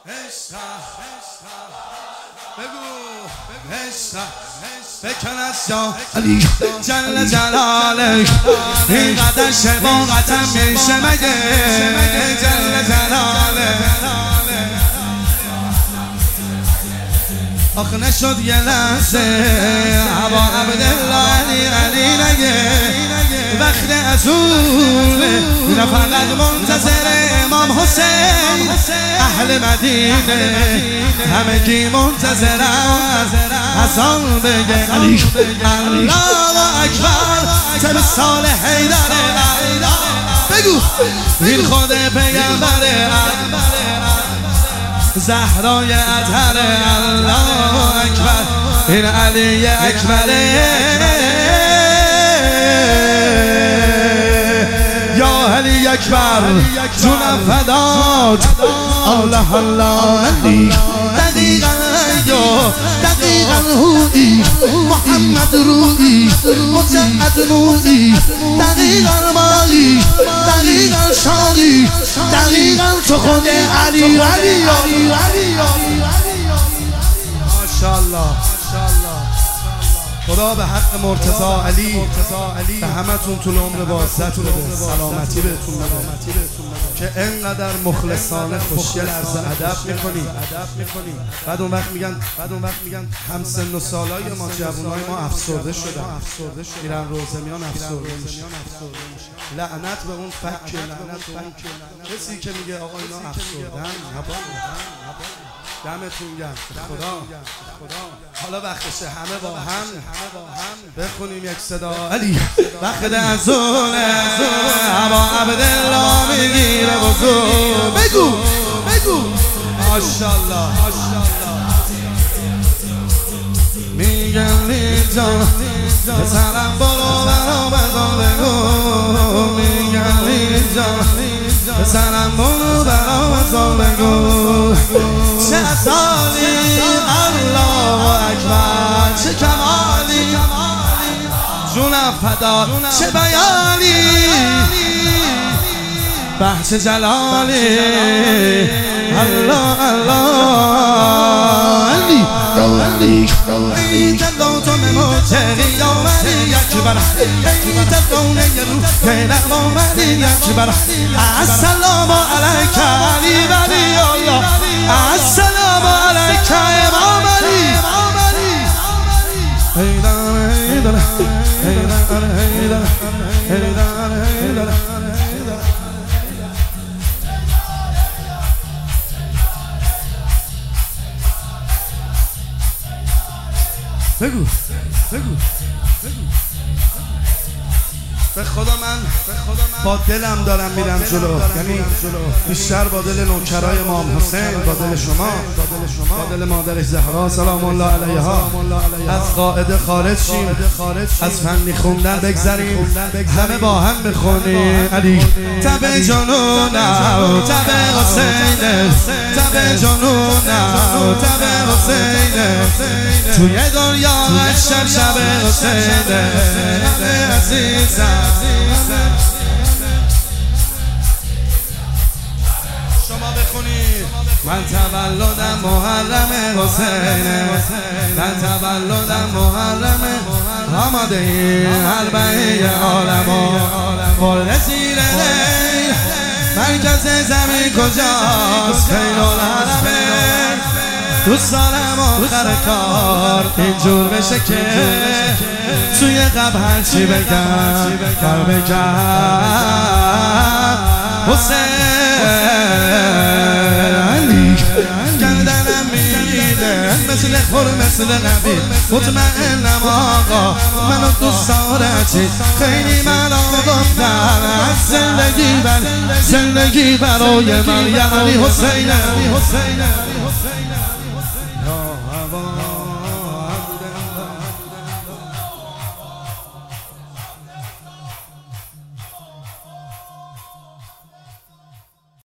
بکن از جا علی جل جلالش اینقدر شباهتم میشه مگه جل جلالش آخه نشد یه لحظه هوا عبدالله علی نگه وقت از اونه اینا فقط منتظر امام حسین اهل مدینه همگی منتظرن از آن بگه علی الله اکبر تمثال حیدره بگو این خود پیغمبره زهرای اطهر الله اکبر این علی اکبره یا علی اکبر جونم فدات الله الله علی دقیقا یا دقیقا هویی محمد رویی مجعد نوری دقیقا مالی دقیقا شاقی دقیقا تو خود علی ماشاءالله خدا به حق مرتضی علی به همتون طول عمر با عزت بده سلامتی بهتون بده که انقدر مخلصانه خوشگل عرض ادب میکنی بعد اون وقت میگن هم سن و سالای ما جوانای ما افسرده شدن میرن روزه میان افسرده میشن لعنت به اون فک لعنت به اون کسی که میگه آقا اینا افسردن دمتون گرم خدا حالا وقتشه همه با هم بخونیم یک صدا علی وقت از اونه هوا عبدالله میگیره بزرگ بگو ماشاءالله میگم جان پسرم برو برا بزن بگو میگم جان پسرم برو برا بزن بگو چه اصالی الله اکبر چه کمالی جونم فدا چه بیانی بحث جلالی الله علی این جلوتو مموچری یا مری اکبر این جلونه یلو که مری اکبر السلام علیک علی ولی الله السلام علیک امام علی بگو به خدا من با دلم دارم میرم جلو یعنی بیشتر با دل نوکرای امام حسین با دل شما با دل مادر زهرا سلام الله علیها از قاعده خارج شیم از فنی خوندن بگذریم همه با هم بخونیم علی تب جنونم تب حسینه تب جنونم تب حسینه توی دنیا شب حسینه عزیزم شما بخونید من تولدم محرم حسینه من تولدم محرم آماده حلبه عالمو مرد زیر لیل مرکز زمین کجاست خیل الحرمه دوست دارم آخر کار اینجور بشه که توی قبر هرچی بگم کار بگم حسین علی گردنم میده مثل خور مثل نبی مطمئنم آقا منو دوست دارتی خیلی منو گفتن از زندگی برای من یعنی حسین